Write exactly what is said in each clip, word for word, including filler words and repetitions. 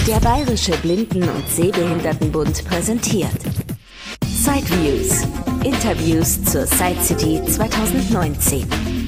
Der Bayerische Blinden- und Sehbehindertenbund präsentiert Sideviews. Interviews zur Sidecity zwanzig neunzehn.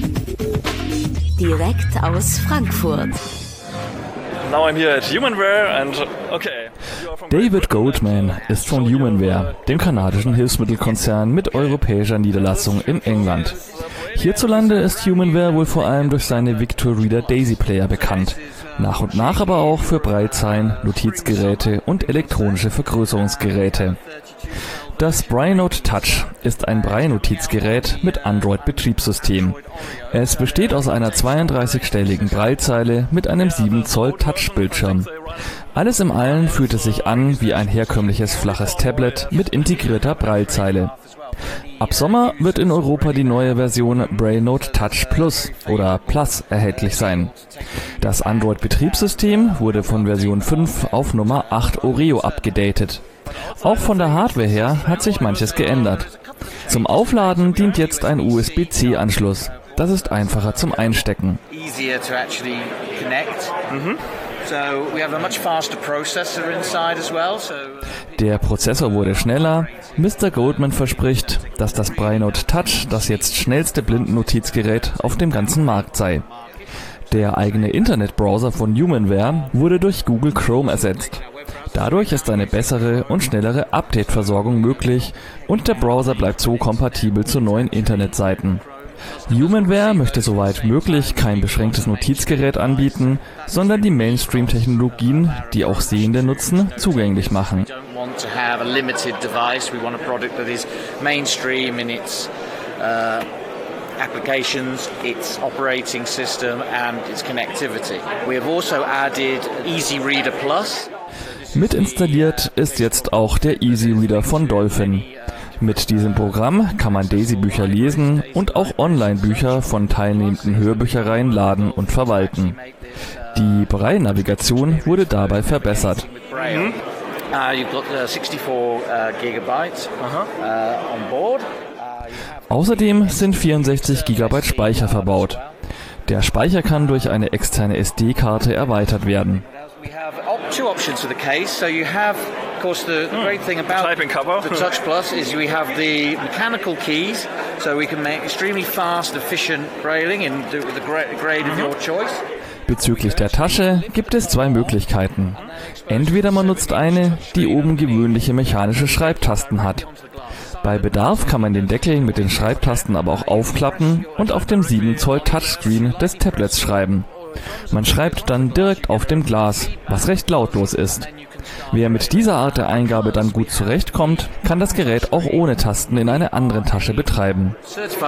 Direkt aus Frankfurt. Now I'm here at Humanware and okay. David Goldman ist von Humanware, dem kanadischen Hilfsmittelkonzern mit europäischer Niederlassung in England. Hierzulande ist Humanware wohl vor allem durch seine Victor Reader Daisy Player bekannt. Nach und nach aber auch für Breitzeilen, Notizgeräte und elektronische Vergrößerungsgeräte. Das BrailleNote Touch ist ein Braille-Notizgerät mit Android-Betriebssystem. Es besteht aus einer zweiunddreißigstelligen Braillezeile mit einem sieben Zoll Touch-Bildschirm. Alles im Allen fühlt es sich an wie ein herkömmliches flaches Tablet mit integrierter Braillezeile. Ab Sommer wird in Europa die neue Version BrailleNote Touch Plus oder Plus erhältlich sein. Das Android-Betriebssystem wurde von Version fünf auf Nummer acht Oreo abgedatet. Auch von der Hardware her hat sich manches geändert. Zum Aufladen dient jetzt ein U S B C Anschluss. Das ist einfacher zum Einstecken. Der Prozessor wurde schneller. Mister Goldman verspricht, dass das BrailleNote Touch das jetzt schnellste Blindennotizgerät auf dem ganzen Markt sei. Der eigene Internetbrowser von Humanware wurde durch Google Chrome ersetzt. Dadurch ist eine bessere und schnellere Update-Versorgung möglich und der Browser bleibt so kompatibel zu neuen Internetseiten. Humanware möchte soweit möglich kein beschränktes Notizgerät anbieten, sondern die Mainstream-Technologien, die auch Sehende nutzen, zugänglich machen. Applications, its operating system and its connectivity. We have also added Easy Reader Plus. Mit installiert ist jetzt auch der Easy Reader von Dolphin. Mit diesem Programm kann man Daisy-Bücher lesen und auch Online-Bücher von teilnehmenden Hörbüchereien laden und verwalten. Die Braille-Navigation wurde dabei verbessert. Mhm. Uh, you've got uh, sixty-four uh, gigabytes uh, on board. Außerdem sind vierundsechzig Gigabyte Speicher verbaut. Der Speicher kann durch eine externe S D-Karte erweitert werden. We have two options for the case. So you have, of course, the great thing about the Touch Plus is we have the mechanical keys, so we can make extremely fast, efficient brailing and do the grade of your choice. Bezüglich der Tasche gibt es zwei Möglichkeiten. Entweder man nutzt eine, die oben gewöhnliche mechanische Schreibtasten hat. Bei Bedarf kann man den Deckel mit den Schreibtasten aber auch aufklappen und auf dem sieben Zoll Touchscreen des Tablets schreiben. Man schreibt dann direkt auf dem Glas, was recht lautlos ist. Wer mit dieser Art der Eingabe dann gut zurechtkommt, kann das Gerät auch ohne Tasten in einer anderen Tasche betreiben.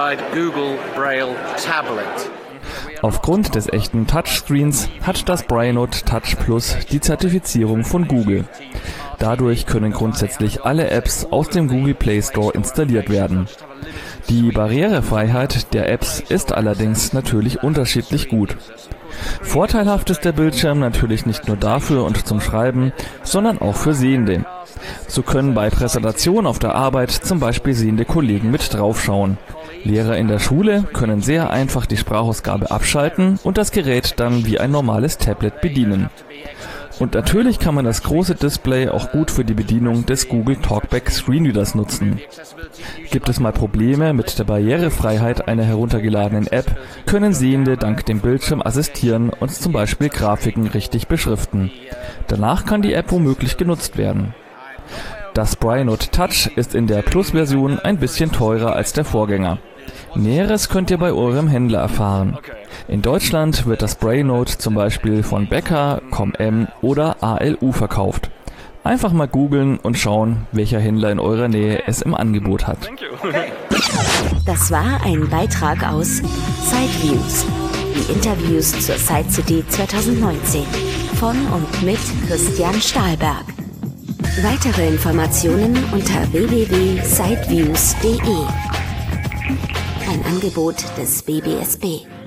Aufgrund des echten Touchscreens hat das BrailleNote Touch Plus die Zertifizierung von Google. Dadurch können grundsätzlich alle Apps aus dem Google Play Store installiert werden. Die Barrierefreiheit der Apps ist allerdings natürlich unterschiedlich gut. Vorteilhaft ist der Bildschirm natürlich nicht nur dafür und zum Schreiben, sondern auch für Sehende. So können bei Präsentationen auf der Arbeit zum Beispiel sehende Kollegen mit draufschauen. Lehrer in der Schule können sehr einfach die Sprachausgabe abschalten und das Gerät dann wie ein normales Tablet bedienen. Und natürlich kann man das große Display auch gut für die Bedienung des Google Talkback Screenreaders nutzen. Gibt es mal Probleme mit der Barrierefreiheit einer heruntergeladenen App, können Sehende dank dem Bildschirm assistieren und zum Beispiel Grafiken richtig beschriften. Danach kann die App womöglich genutzt werden. Das BrailleNote Touch ist in der Plus-Version ein bisschen teurer als der Vorgänger. Näheres könnt ihr bei eurem Händler erfahren. In Deutschland wird das BrailleNote zum Beispiel von Becker, Com-M oder A L U verkauft. Einfach mal googeln und schauen, welcher Händler in eurer Nähe es im Angebot hat. Das war ein Beitrag aus Sideviews, die Interviews zur Sidecity zwanzig neunzehn von und mit Christian Stahlberg. Weitere Informationen unter w w w punkt sideviews punkt d e. Ein Angebot des B B S B.